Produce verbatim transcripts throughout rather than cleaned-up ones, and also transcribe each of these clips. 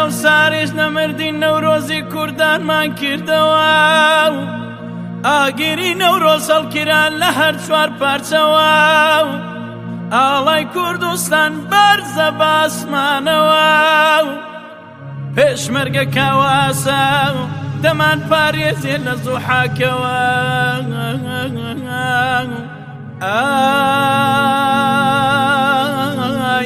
و ساریش نەمردی نەورۆزی کوردانمان کردەوە و ئاگیری نەورۆز هەڵگیران لە هەر چوار پارچەوە و ئاڵای کوردستان بەرزە باسمانەوە و پێشمەرگە کاواسە و دەمان پارێزێ لە زوحاکەوە ئای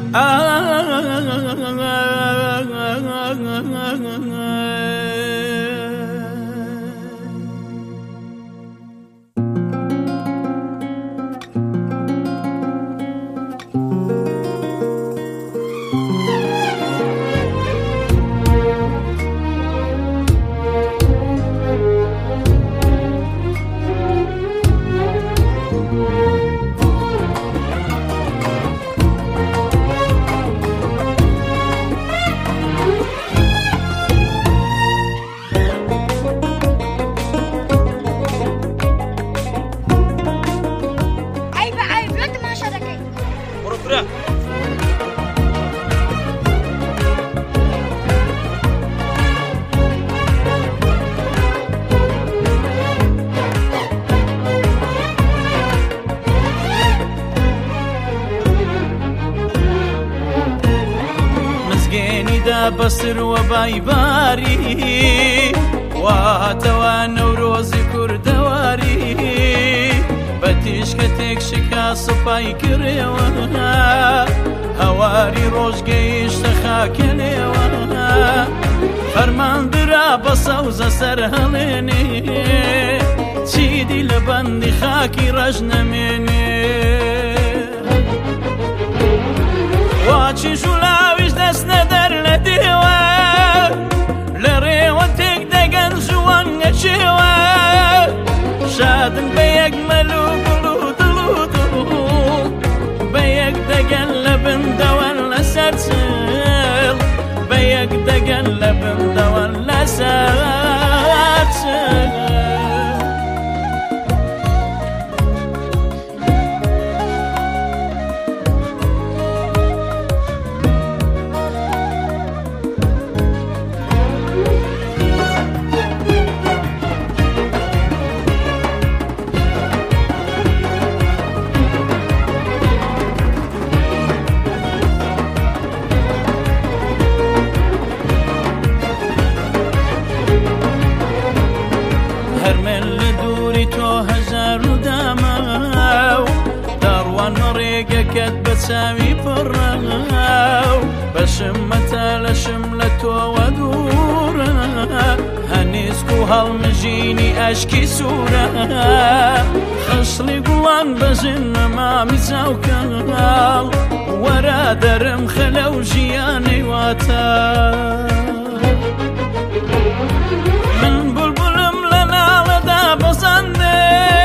بەسر وە بایباری واتەوە نەورۆزی کوردەواری بە تیشکەتێک شکا سوپای کڕێوە هەواری ڕۆژگەیشتە خاکە لێوە فەرماندرا بە سەوزە سەر هەڵێنێ چیدی لە بەندی خاکی ڕەش نەمێنێ واچی ژولاویش دەست نەدەر لە دێوە لە ڕێوە تێک دەگەن ژوانگە چێوە شادن بە یەک مەلو گوڵ و دڵ و دڵ بە یەک دەگەن لە بندەوەن لەسەر چڵ بە یەک دەگەن لە بندەوەن لەسەر چڵ چاوی پڕاو بەشم مەتە لەشم لە تۆوە دوورە هەنیسک و هەڵمژینی ئەشکی سوورە خەشڵی گوڵان بەژن نەمامی چاوکەڵ وەرە دەرم خەلە و ژیانەی واتە من بولبولم لە ناڵەدا بەزاندێ